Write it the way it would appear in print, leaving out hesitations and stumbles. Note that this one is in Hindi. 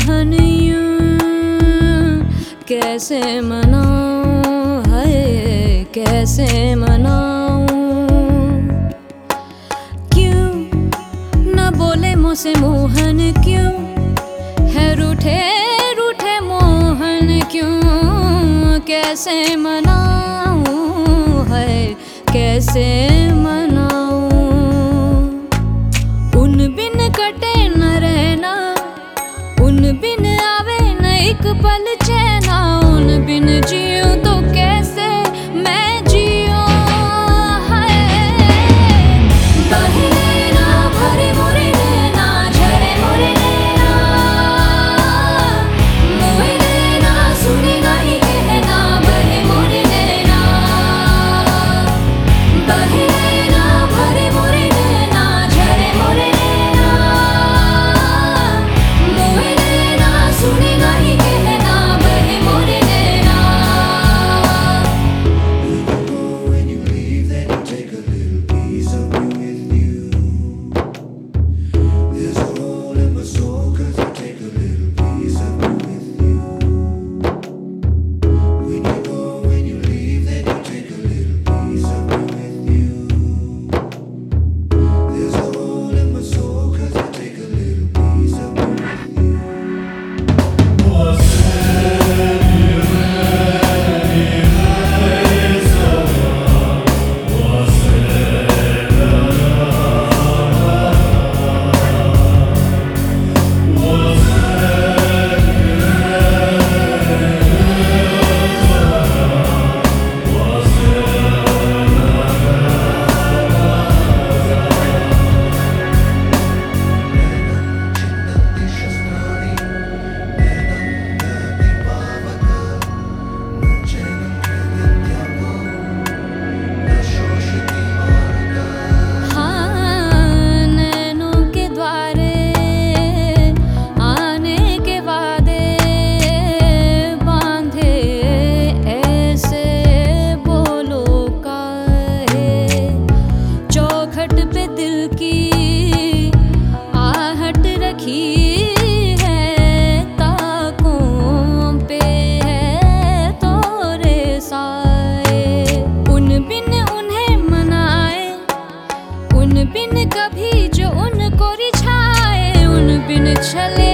मोहन यूं कैसे मनाऊं, है कैसे मनाऊं। क्यों न बोले मुझसे मोहन, क्यों है रूठे रूठे मोहन, क्यों कैसे मनाऊं, है कैसे मनाऊं। उन बिन कटे न रहना, उन बिन आवे न एक पल चैना, उन बिन जियूं तो कैसे मैं जियूं। है बहे नैना भरे मोरे नैना, झरे मोरे नैना, मोहे नैना सुने नहीं कहना, बहे मोरे नैना। बहे नैना भरे मोरे नैना, झरे मोरे नैना, मोहे नैना सुने नहीं कहना, बहे मोरे नैना। When you leave, then you take a little piece of me with you. There's a hole in my soul 'cause you take a little piece of me with you. When you go, when you leave, then you take a little piece of me with you. There's a hole in my soul 'cause you take a little piece of me with you. हाँ, नैनों के द्वारे आने के वादे बांधे ऐसे बोलो काहे। चौखट पे दिल की आहट रखी है, ताकों पे है तोरे साए। उन बिन उन्हें मनाए, उन बिन कभी जो उनको रिझाए, उन बिन चले